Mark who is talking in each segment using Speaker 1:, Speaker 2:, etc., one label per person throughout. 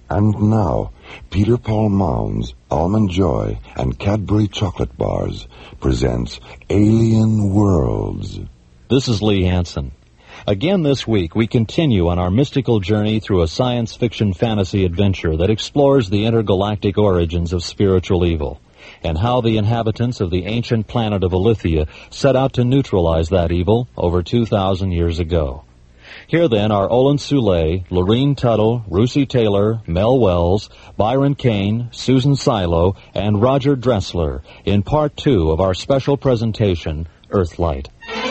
Speaker 1: And now, Peter Paul Mounds, Almond Joy, and Cadbury Chocolate Bars presents Alien Worlds.
Speaker 2: This is Lee Hansen. Again this week, we continue on our mystical journey through a science fiction fantasy adventure that explores the intergalactic origins of spiritual evil, and how the inhabitants of the ancient planet of Alithia set out to neutralize that evil over 2,000 years ago. Here then are Olin Soule, Lorene Tuttle, Russi Taylor, Mel Wells, Byron Kane, Susan Silo, and Roger Dressler in Part 2 of our special presentation, Earthlight.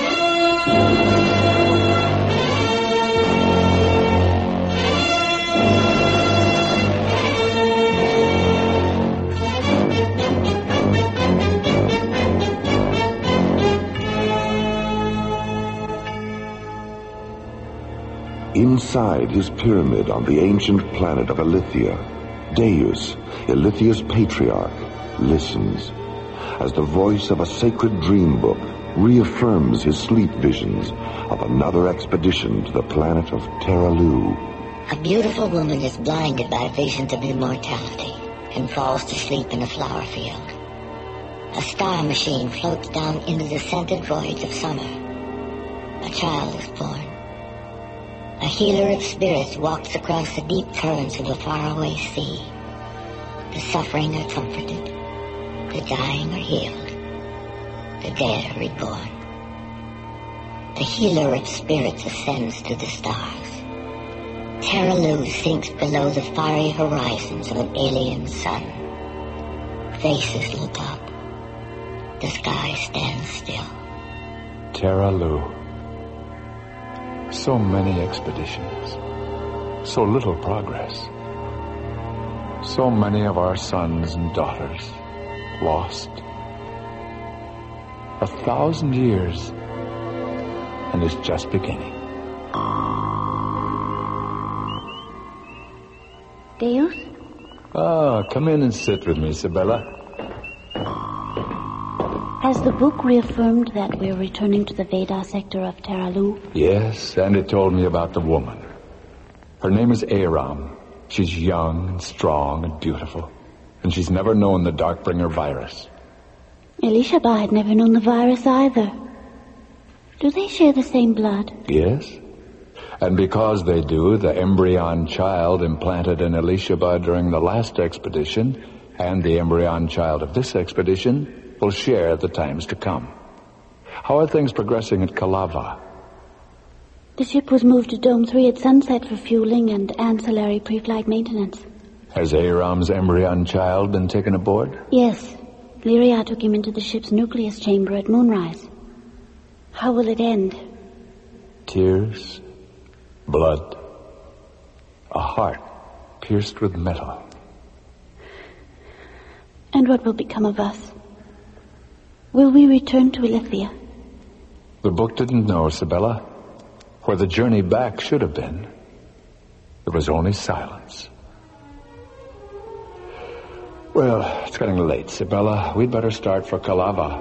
Speaker 1: Inside his pyramid on the ancient planet of Alithia, Deus, Alithia's patriarch, listens as the voice of a sacred dream book reaffirms his sleep visions of another expedition to the planet of Terralu.
Speaker 3: A beautiful woman is blinded by visions of immortality and falls to sleep in a flower field. A star machine floats down into the scented voids of summer. A child is born. A healer of spirits walks across the deep currents of a faraway sea. The suffering are comforted. The dying are healed. The dead are reborn. The healer of spirits ascends to the stars. Terralu sinks below the fiery horizons of an alien sun. Faces look up. The sky stands still.
Speaker 4: Terralu. So many expeditions, so little progress. So many of our sons and daughters lost. 1,000 years, and it's just beginning.
Speaker 5: Deus?
Speaker 4: Come in and sit with me, Sibella.
Speaker 5: Has the book reaffirmed that we're returning to the Veda sector of Terralu?
Speaker 4: Yes, and it told me about the woman. Her name is Aram. She's young and strong and beautiful. And she's never known the Darkbringer virus.
Speaker 5: Elishaba had never known the virus either. Do they share the same blood?
Speaker 4: Yes. And because they do, the embryon child implanted in Elishaba during the last expedition and the embryon child of this expedition will share the times to come. How are things progressing at Kalava?
Speaker 5: The ship was moved to Dome 3 at sunset for fueling and ancillary pre-flight maintenance.
Speaker 4: Has Aram's embryon child been taken aboard?
Speaker 5: Yes. Lyria took him into the ship's nucleus chamber at moonrise. How will it end?
Speaker 4: Tears, blood, a heart pierced with metal.
Speaker 5: And what will become of us? Will we return to Alithia?
Speaker 4: The book didn't know, Sibella. Where the journey back should have been, there was only silence. Well, it's getting late, Sibella. We'd better start for Kalava.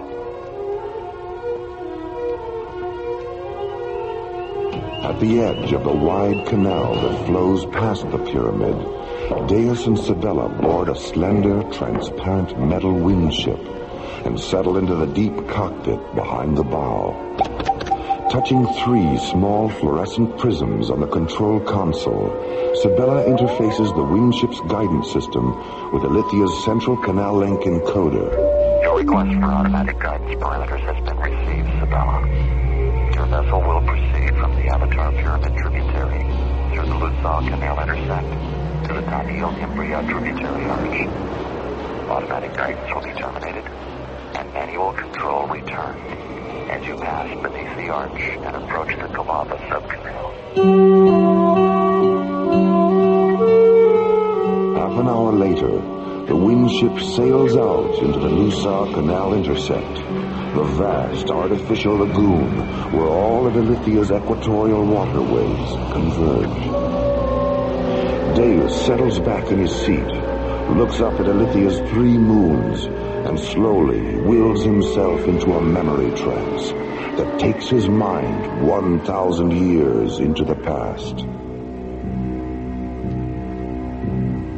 Speaker 1: At the edge of the wide canal that flows past the pyramid, Deus and Sibella board a slender, transparent metal wind ship and settle into the deep cockpit behind the bow. Touching 3 small fluorescent prisms on the control console, Sibella interfaces the windship's guidance system with Alithia's central canal link encoder.
Speaker 6: Your request for automatic guidance parameters has been received, Sibella. Your vessel will proceed from the Avatar Pyramid tributary through the Luzon Canal intersect to the Taniel Imbria tributary arch. Automatic guidance will be terminated and manual control returned as you pass beneath the arch and approach the Kalava subcanal.
Speaker 1: Half an hour later, the wind ship sails out into the Nusa Canal intersect, the vast artificial lagoon where all of Alithia's equatorial waterways converge. Deus settles back in his seat, looks up at Alithia's 3 moons, and slowly wills himself into a memory trance that takes his mind 1,000 years into the past.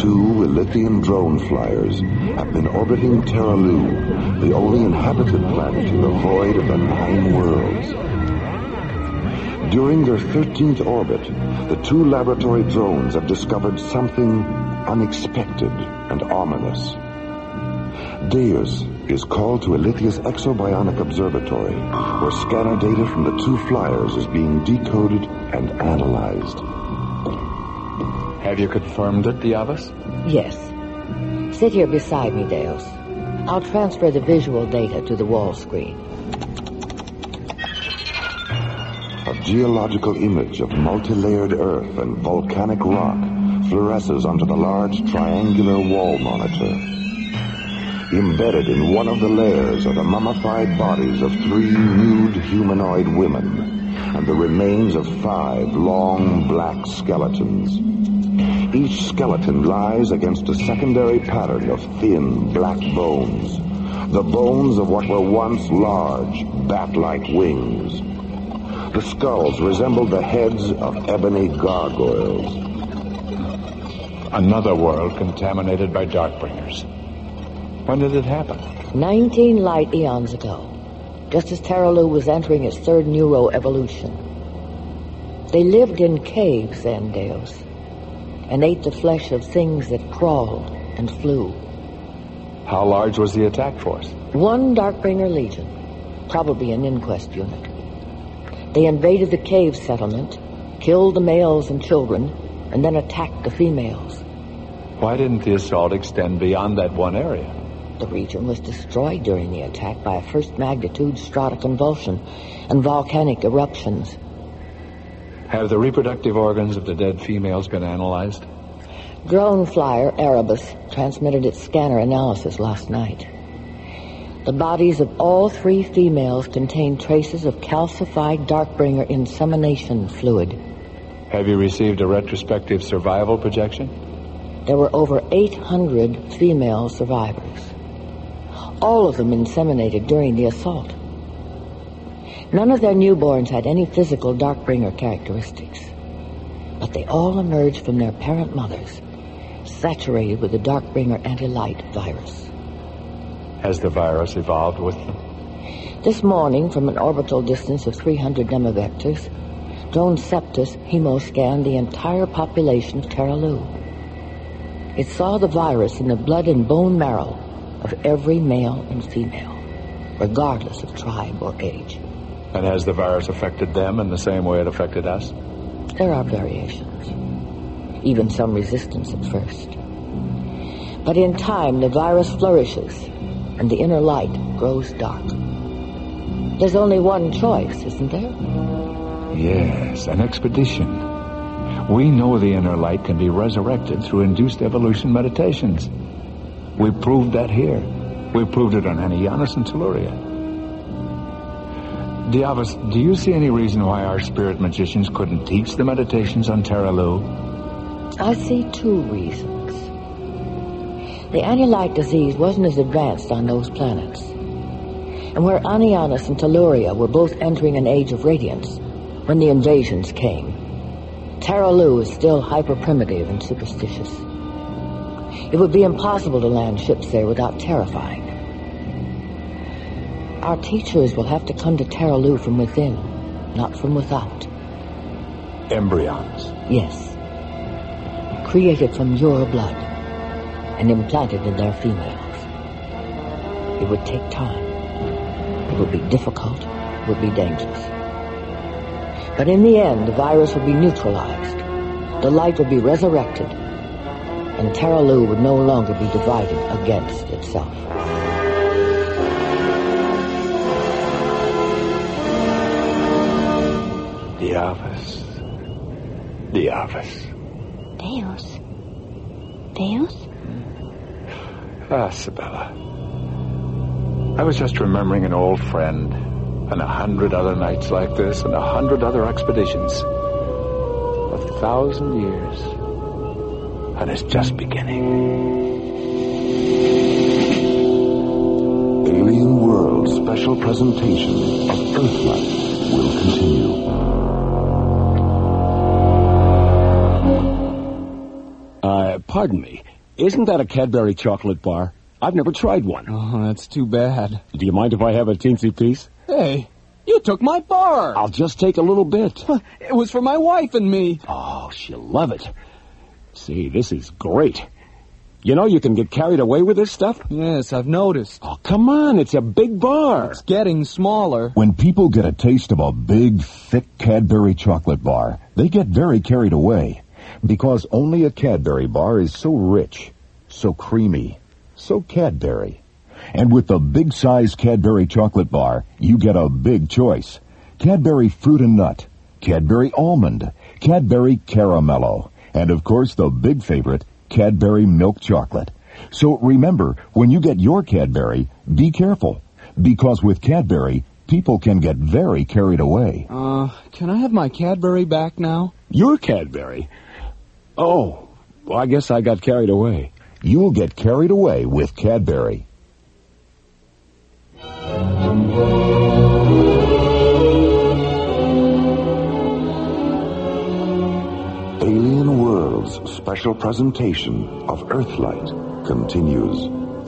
Speaker 1: 2 Ilithian drone flyers have been orbiting Terralu, the only inhabited planet in the void of the 9 worlds. During their 13th orbit, the 2 laboratory drones have discovered something unexpected and ominous. Deus is called to Ilithia's Exobionic Observatory, where scanner data from the 2 flyers is being decoded and analyzed.
Speaker 4: Have you confirmed it, Diavas?
Speaker 7: Yes. Sit here beside me, Deus. I'll transfer the visual data to the wall screen.
Speaker 1: A geological image of multi-layered earth and volcanic rock fluoresces onto the large triangular wall monitor. Embedded in one of the layers are the mummified bodies of 3 nude humanoid women and the remains of 5 long black skeletons. Each skeleton lies against a secondary pattern of thin black bones, the bones of what were once large, bat-like wings. The skulls resembled the heads of ebony gargoyles.
Speaker 4: Another world contaminated by Darkbringers. When did it happen?
Speaker 7: 19 light eons ago, just as Terralu was entering its 3rd neuroevolution. They lived in caves then, Deus, and ate the flesh of things that crawled and flew.
Speaker 4: How large was the attack force?
Speaker 7: 1 Darkbringer Legion, probably an inquest unit. They invaded the cave settlement, killed the males and children, and then attacked the females.
Speaker 4: Why didn't the assault extend beyond that one area?
Speaker 7: The region was destroyed during the attack by a first-magnitude stratoconvulsion and volcanic eruptions.
Speaker 4: Have the reproductive organs of the dead females been analyzed?
Speaker 7: Drone flyer Erebus transmitted its scanner analysis last night. The bodies of all 3 females contain traces of calcified Darkbringer insemination fluid.
Speaker 4: Have you received a retrospective survival projection?
Speaker 7: There were over 800 female survivors. All of them inseminated during the assault. None of their newborns had any physical Darkbringer characteristics, but they all emerged from their parent mothers, saturated with the Darkbringer anti-light virus.
Speaker 4: Has the virus evolved with them?
Speaker 7: This morning, from an orbital distance of 300 nemavectors, Drone Septus hemoscanned the entire population of Terralu. It saw the virus in the blood and bone marrow of every male and female, regardless of tribe or age.
Speaker 4: And has the virus affected them in the same way it affected us?
Speaker 7: There are variations, even some resistance at first. But in time, the virus flourishes, and the inner light grows dark. There's only one choice, isn't there?
Speaker 4: Yes, an expedition. We know the inner light can be resurrected through induced evolution meditations. We proved that here. We proved it on Anianus and Telluria. Diavas, do you see any reason why our spirit magicians couldn't teach the meditations on Terralu?
Speaker 7: I see 2 reasons. The anti-light disease wasn't as advanced on those planets. And where Anianus and Telluria were both entering an age of radiance, when the invasions came, Terralu is still hyper-primitive and superstitious. It would be impossible to land ships there without terrifying. Our teachers will have to come to Terralu from within, not from without.
Speaker 4: Embryons?
Speaker 7: Yes. Created from your blood and implanted in their females. It would take time. It would be difficult. It would be dangerous. But in the end, the virus would be neutralized. The light would be resurrected, and Terralu would no longer be divided against itself.
Speaker 4: Diavas.
Speaker 5: Deus. Deus?
Speaker 4: Ah, Sibella. I was just remembering an old friend, and 100 other nights like this, and 100 other expeditions. 1,000 years. And it's just beginning.
Speaker 1: Alien World special presentation of Earthlight will continue.
Speaker 8: Pardon me. Isn't that a Cadbury chocolate bar? I've never tried one.
Speaker 9: Oh, that's too bad.
Speaker 8: Do you mind if I have a teensy piece?
Speaker 9: Hey, you took my bar.
Speaker 8: I'll just take a little bit.
Speaker 9: It was for my wife and me.
Speaker 8: Oh, she'll love it. See, this is great. You know you can get carried away with this stuff?
Speaker 9: Yes, I've noticed.
Speaker 8: Oh, come on, it's a big bar.
Speaker 9: It's getting smaller.
Speaker 1: When people get a taste of a big, thick Cadbury chocolate bar, they get very carried away. Because only a Cadbury bar is so rich, so creamy, so Cadbury. And with the big-size Cadbury chocolate bar, you get a big choice. Cadbury Fruit and Nut, Cadbury Almond, Cadbury Caramello, and of course the big favorite, Cadbury Milk Chocolate. So remember, when you get your Cadbury, be careful. Because with Cadbury, people can get very carried away.
Speaker 9: Can I have my Cadbury back now?
Speaker 8: Your Cadbury? Oh, well, I guess I got carried away.
Speaker 1: You'll get carried away with Cadbury. Alien World's special presentation of Earthlight continues.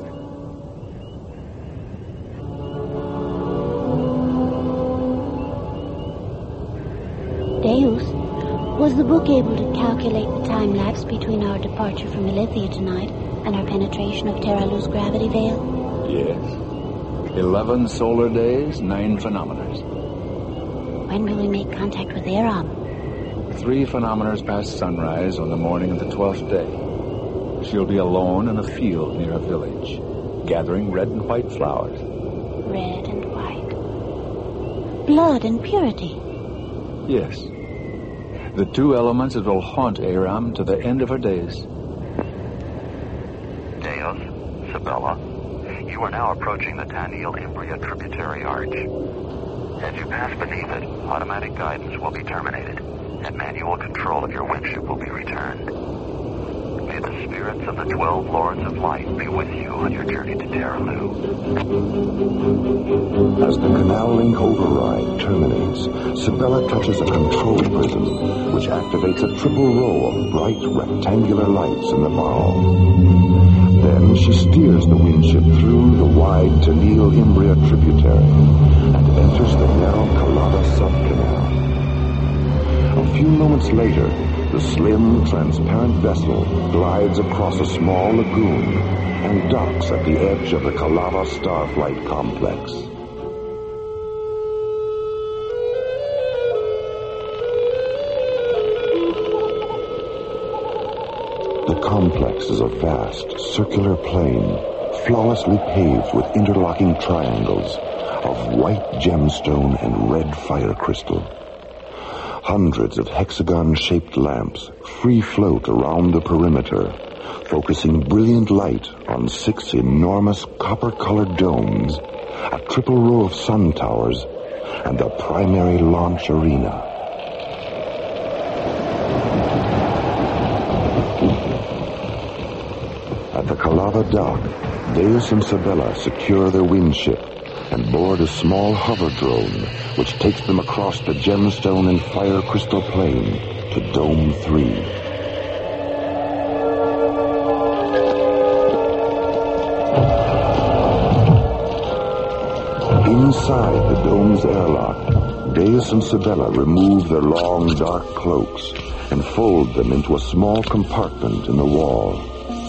Speaker 5: Deus, was the book able to calculate the time lapse between our departure from Elithia tonight and our penetration of Terra Luz gravity veil?
Speaker 4: Yes. 11 solar days, 9 phenometers.
Speaker 5: When will we make contact with Aram?
Speaker 4: 3 phenometers past sunrise on the morning of the 12th day. She'll be alone in a field near a village, gathering red and white flowers.
Speaker 5: Red and white. Blood and purity.
Speaker 4: Yes. The 2 elements that will haunt Aram to the end of her days.
Speaker 6: Deus, Sabella, you are now approaching the Taniel Imbria tributary arch. As you pass beneath it, automatic guidance will be terminated, and manual control of your windship will be returned. May the spirits of the 12 Lords of Light be with you on your journey to Terralu.
Speaker 1: As the Canal Link override terminates, Sabella touches a control prism, which activates a triple row of bright rectangular lights in the bow. Then she steers the windship through the wide Taniel Imbria tributary and enters the narrow Calada subcanal. A few moments later, the slim, transparent vessel glides across a small lagoon and docks at the edge of the Calada Starflight Complex. The complex is a vast, circular plain, flawlessly paved with interlocking triangles of white gemstone and red fire crystal. Hundreds of hexagon-shaped lamps free float around the perimeter, focusing brilliant light on 6 enormous copper-colored domes, a triple row of sun towers, and the primary launch arena. At the Calada dock, Deus and Sabella secure their windship and board a small hover drone, which takes them across the gemstone and fire crystal plain to Dome 3. Inside the dome's airlock, Deus and Sabella remove their long, dark cloaks and fold them into a small compartment in the wall.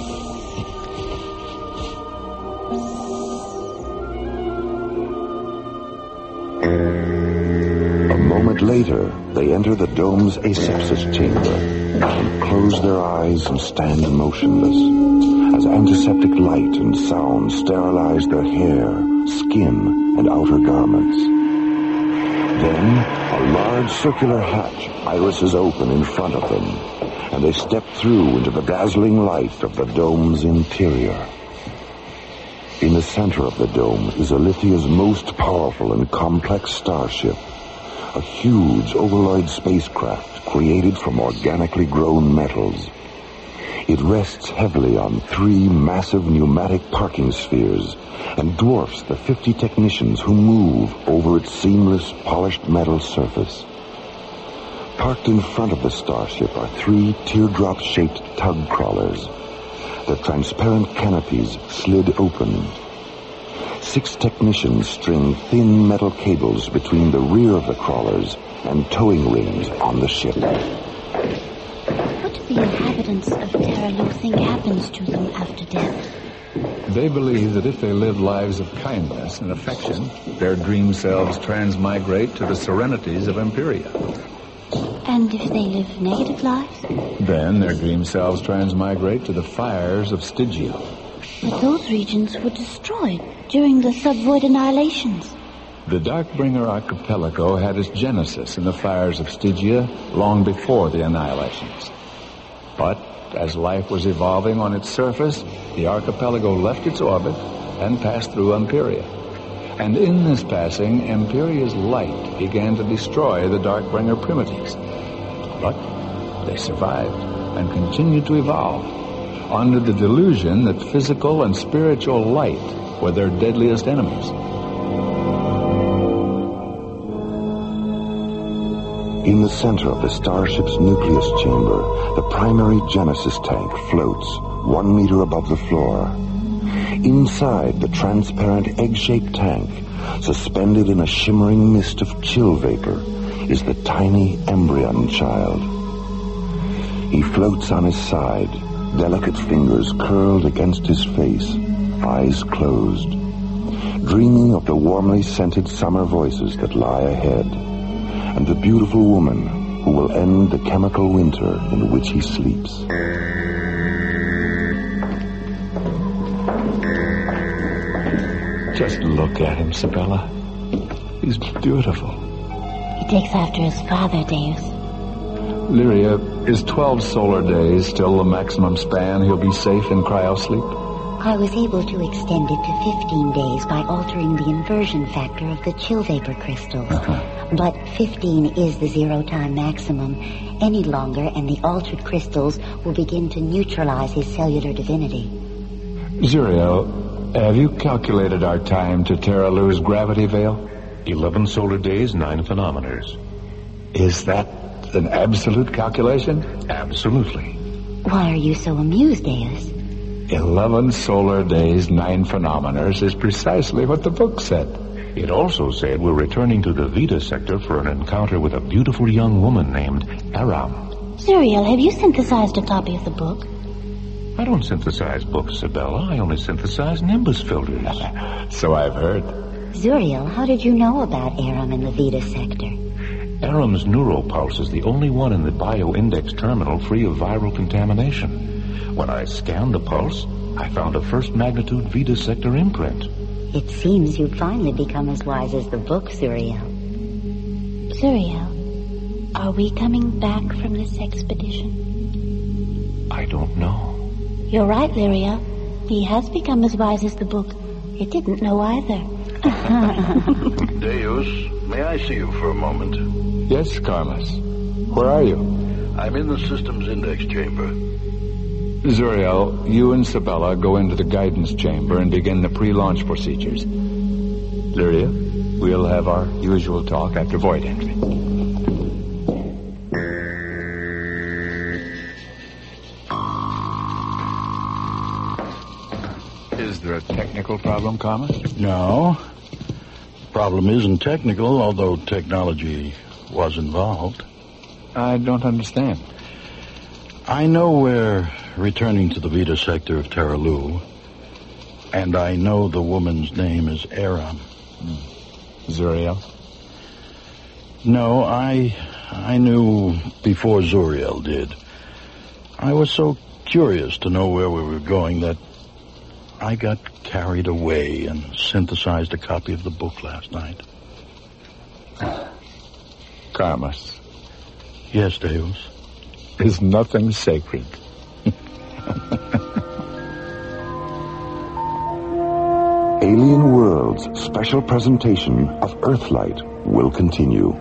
Speaker 1: Later, they enter the dome's asepsis chamber and close their eyes and stand motionless as antiseptic light and sound sterilize their hair, skin, and outer garments. Then, a large circular hatch irises open in front of them, and they step through into the dazzling light of the dome's interior. In the center of the dome is Elithia's most powerful and complex starship, a huge ovaloid spacecraft created from organically grown metals. It rests heavily on 3 massive pneumatic parking spheres and dwarfs the 50 technicians who move over its seamless, polished metal surface. Parked in front of the starship are 3 teardrop-shaped tug crawlers. the transparent canopies slid open. 6 technicians string thin metal cables between the rear of the crawlers and towing rings on the ship.
Speaker 5: What do the inhabitants of Terralu think happens to them after death?
Speaker 4: They believe that if they live lives of kindness and affection, their dream selves transmigrate to the serenities of Empiria.
Speaker 5: And if they live negative lives?
Speaker 4: Then their dream selves transmigrate to the fires of Stygia.
Speaker 5: But those regions were destroyed during the subvoid annihilations.
Speaker 4: The Darkbringer archipelago had its genesis in the fires of Stygia long before the annihilations. But as life was evolving on its surface, the archipelago left its orbit and passed through Empiria. And in this passing, Empiria's light began to destroy the Darkbringer primitives. But they survived and continued to evolve under the delusion that physical and spiritual light were their deadliest enemies.
Speaker 1: In the center of the starship's nucleus chamber, the primary Genesis tank floats 1 meter above the floor. Inside the transparent egg-shaped tank, suspended in a shimmering mist of chill vapor, is the tiny embryon child. He floats on his side, delicate fingers curled against his face, eyes closed, dreaming of the warmly scented summer voices that lie ahead, and the beautiful woman who will end the chemical winter in which he sleeps.
Speaker 4: Just look at him, Sibella. He's beautiful.
Speaker 5: He takes after his father, Deus.
Speaker 4: Lyria, is 12 solar days still the maximum span he'll be safe in cryosleep?
Speaker 10: I was able to extend it to 15 days by altering the inversion factor of the chill vapor crystals. But 15 is the zero-time maximum. Any longer, and the altered crystals will begin to neutralize his cellular divinity.
Speaker 4: Zuriel, have you calculated our time to Terralu's gravity veil?
Speaker 11: 11 solar days, 9 phenometers.
Speaker 4: Is that an absolute calculation?
Speaker 11: Absolutely.
Speaker 10: Why are you so amused, Deus?
Speaker 4: 11 solar days, 9 phenometers is precisely what the book said.
Speaker 11: It also said we're returning to the Vita sector for an encounter with a beautiful young woman named Aram.
Speaker 5: Zuriel, have you synthesized a copy of the book?
Speaker 11: I don't synthesize books, Sibella. I only synthesize Nimbus filters.
Speaker 4: So I've heard.
Speaker 10: Zuriel, how did you know about Aram in the Vita sector?
Speaker 11: Aram's neuropulse is the only one in the bioindex terminal free of viral contamination. When I scanned the pulse, I found a first magnitude Vita sector imprint.
Speaker 10: It seems you've finally become as wise as the book, Zuriel.
Speaker 5: Zuriel, are we coming back from this expedition?
Speaker 11: I don't know.
Speaker 5: You're right, Lyria. He has become as wise as the book. It didn't know either.
Speaker 12: Deus, may I see you for a moment?
Speaker 4: Yes, Carlos. Where are you?
Speaker 12: I'm in the systems index chamber.
Speaker 4: Zuriel, you and Sibella go into the guidance chamber and begin the pre-launch procedures. Lyria, we'll have our usual talk after void entry. Is there a technical problem, Carmen?
Speaker 13: No. The problem isn't technical, although technology was involved.
Speaker 4: I don't understand.
Speaker 13: I know we're returning to the Vita sector of Terralu, and I know the woman's name is Aram.
Speaker 4: Zuriel?
Speaker 13: No, I knew before Zuriel did. I was so curious to know where we were going that I got carried away and synthesized a copy of the book last night.
Speaker 4: Carlos.
Speaker 13: Yes, Deus.
Speaker 4: Is nothing sacred?
Speaker 1: Alien World's special presentation of Earthlight will continue.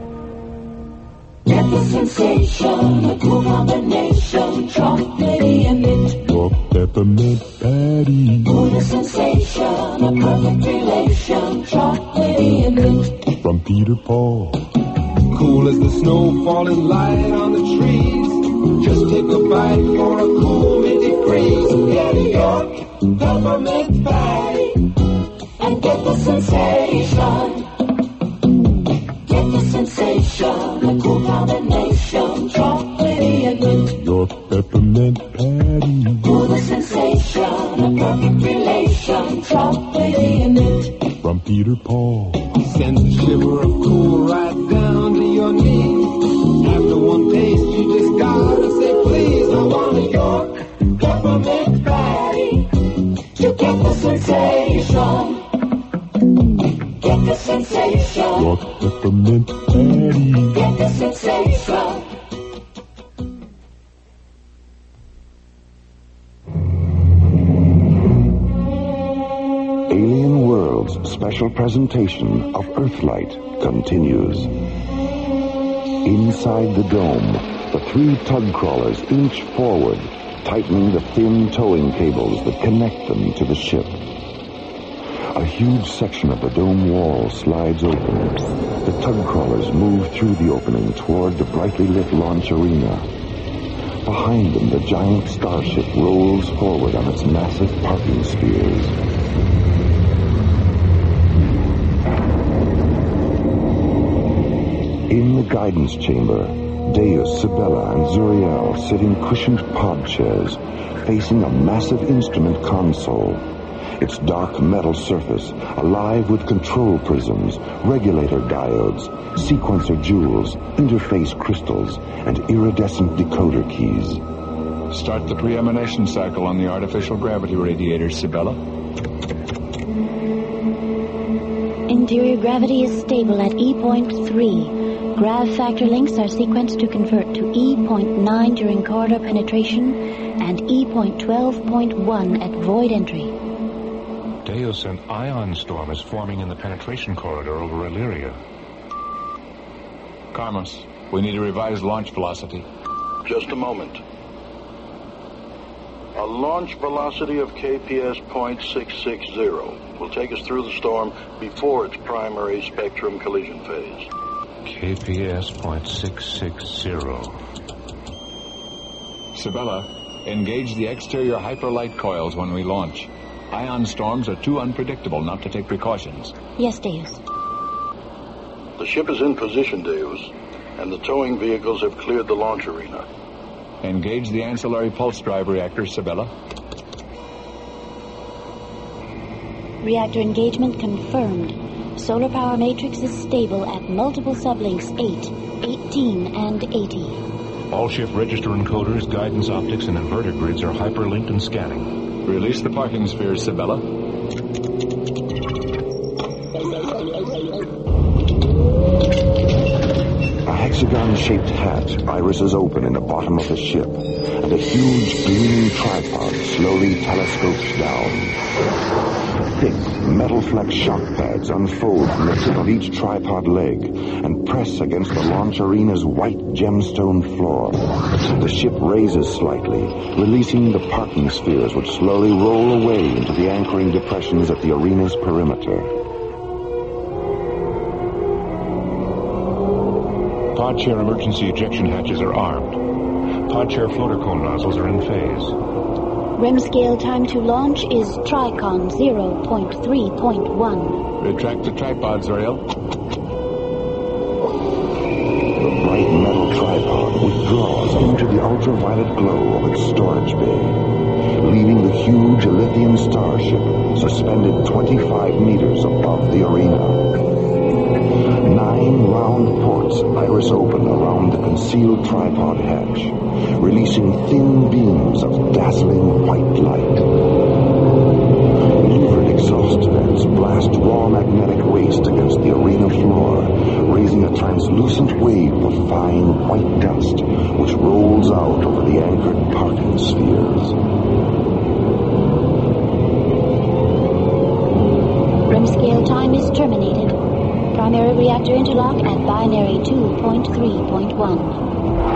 Speaker 14: Get the sensation, a cool combination, chocolatey and mint.
Speaker 15: Or peppermint patty.
Speaker 14: Ooh, the sensation, a perfect relation, chocolatey and mint.
Speaker 15: From Peter Paul.
Speaker 16: Cool as the snow falling light on the trees. Just take a bite for a cool minty breeze.
Speaker 14: get a York peppermint patty and get the sensation. Get the sensation, a cool combination, chocolatey and mint.
Speaker 15: York peppermint patty.
Speaker 14: Ooh, the sensation, a perfect relation, chocolatey and mint.
Speaker 15: From Peter Paul.
Speaker 16: Sends a shiver of cool right down to your knees. After one taste, you just gotta say, please, I want a York
Speaker 14: peppermint patty. You get the sensation. Get the sensation.
Speaker 15: York peppermint patty.
Speaker 14: Get the sensation.
Speaker 1: Alien World's special presentation of Earthlight continues. Inside the dome, the three tug crawlers inch forward, tightening the thin towing cables that connect them to the ship. A huge section of the dome wall slides open. The tug crawlers move through the opening toward the brightly lit launch arena. Behind them, the giant starship rolls forward on its massive parking spheres. In the guidance chamber, Deus, Sibella, and Zuriel sit in cushioned pod chairs, facing a massive instrument console. Its dark metal surface, alive with control prisms, regulator diodes, sequencer jewels, interface crystals, and iridescent decoder keys.
Speaker 4: Start the pre-emanation cycle on the artificial gravity radiator, Sibella.
Speaker 5: Interior gravity is stable at E.3. Grav factor links are sequenced to convert to E.9 during corridor penetration and E.12.1 at void entry.
Speaker 11: Deus, an ion storm is forming in the penetration corridor over Illyria.
Speaker 4: Karmos, we need a revised launch velocity.
Speaker 12: Just a moment. A launch velocity of KPS .660 will take us through the storm before its primary spectrum collision phase.
Speaker 11: KPS .660.
Speaker 4: Sibella, engage the exterior hyperlight coils when we launch. Ion storms are too unpredictable not to take precautions.
Speaker 5: Yes, Deus.
Speaker 12: The ship is in position, Deus, and the towing vehicles have cleared the launch arena.
Speaker 4: Engage the ancillary pulse drive reactor, Sibella.
Speaker 5: Reactor engagement confirmed. Solar power matrix is stable at multiple sublinks 8, 18, and 80.
Speaker 11: All ship register encoders, guidance optics, and inverter grids are hyperlinked and scanning.
Speaker 4: Release the parking spheres, Sibella.
Speaker 1: A hexagon-shaped hatch irises open in the bottom of the ship, and a huge gleaming tripod slowly telescopes down. Thick, metal-flecked shock pads unfold from the tip of each tripod leg and press against the launch arena's white gemstone floor. The ship raises slightly, releasing the parking spheres which slowly roll away into the anchoring depressions at the arena's perimeter.
Speaker 11: Pod chair emergency ejection hatches are armed. Pod chair floater cone nozzles are in phase.
Speaker 5: REM scale time to launch is Tricon 0.3.1.
Speaker 4: Retract the tripod, Zuriel.
Speaker 1: The bright metal tripod withdraws into the ultraviolet glow of its storage bay, leaving the huge Elythian starship suspended 25 meters above the arena. 9 round ports iris open around the concealed tripod hatch, releasing thin beams of dazzling white light. Louvered exhaust vents blast raw magnetic waste against the arena floor, raising a translucent wave of fine white dust which rolls out over the anchored parking spheres.
Speaker 5: REM scale time is terminated. Primary reactor interlock at binary 2.3.1.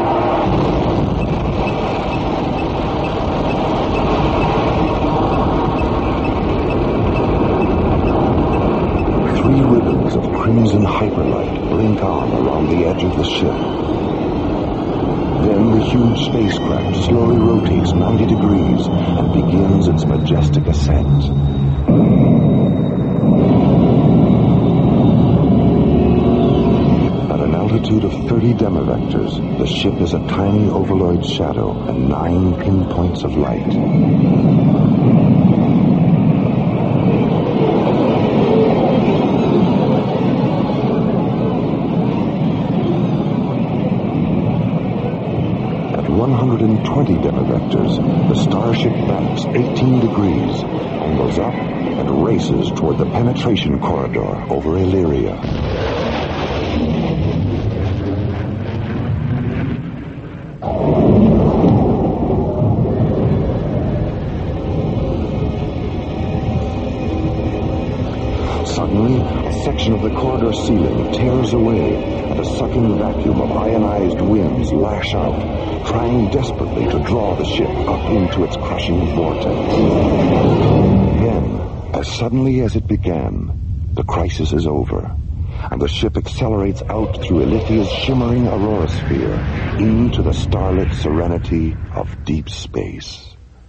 Speaker 1: Three ribbons of crimson hyperlight blink on around the edge of the ship. Then the huge spacecraft slowly rotates 90 degrees and begins its majestic ascent. At an altitude of 30 demivectors, the ship is a tiny ovaloid shadow and 9 pinpoints of light. At 120 demivectors, the starship backs 18 degrees, angles up, and races toward the penetration corridor over Illyria. Suddenly, a section of the corridor ceiling tears away, and a sucking vacuum of ionized winds lash out, trying desperately to draw the ship up into its crushing vortex. Then, as suddenly as it began, the crisis is over, and the ship accelerates out through Ilithia's shimmering aurora sphere into the starlit serenity of deep space.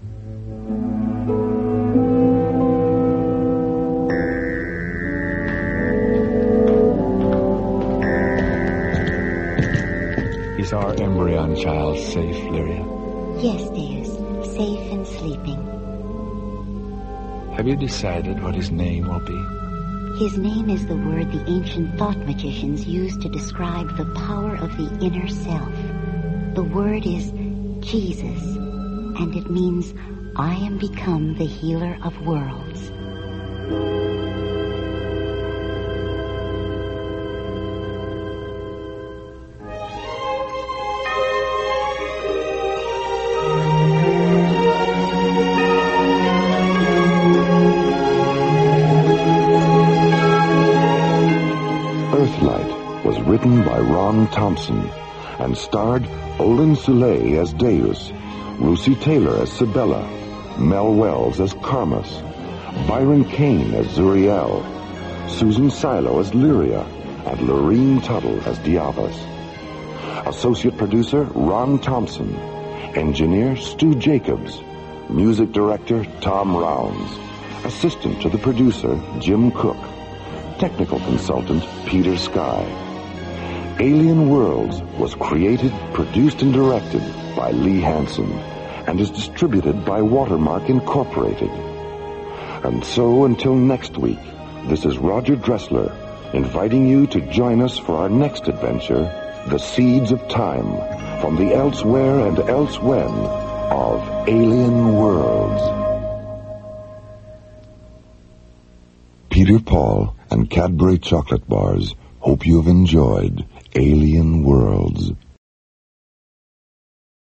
Speaker 4: Is our embryon child safe, Lyria?
Speaker 10: Yes, Deus. Safe and sleeping.
Speaker 4: Have you decided what his name will be?
Speaker 10: His name is the word the ancient thought magicians used to describe the power of the inner self. The word is Jesus, and it means, I am become the healer of worlds.
Speaker 1: Earthlight was written by Ron Thompson and starred Olin Soule as Deus, Lucy Taylor as Sibella, Mel Wells as Karmas, Byron Kane as Zuriel, Susan Silo as Lyria, and Lorene Tuttle as Diabas. Associate producer Ron Thompson, engineer Stu Jacobs, music director Tom Rounds, assistant to the producer Jim Cook, technical consultant Peter Sky. Alien Worlds was created, produced, and directed by Lee Hansen and is distributed by Watermark Incorporated. And so until next week, this is Roger Dressler inviting you to join us for our next adventure, The Seeds of Time, from the elsewhere and elsewhen of Alien Worlds. Peter Paul and Cadbury Chocolate Bars hope you have enjoyed Alien Worlds.